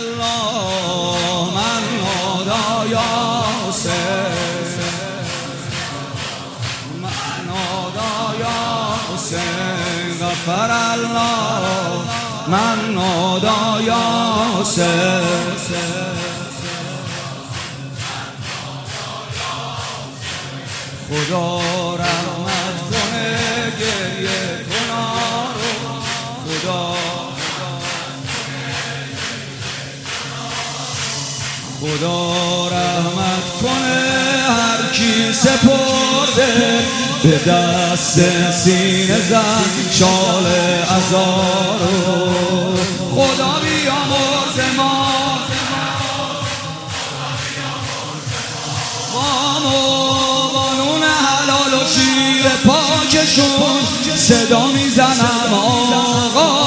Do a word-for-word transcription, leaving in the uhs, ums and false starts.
الله من نادا یاسر، من نادا یاسر، غفر الله من نادا یاسر. خدا رحمت کنه گریه کنا رو، خدا خدا رحمت کنه هر کی سپرده به دست سینه زن شال عزارو. خدا بیامرز ما قانون حلال و شیر پاکشون، صدا میزنم آقا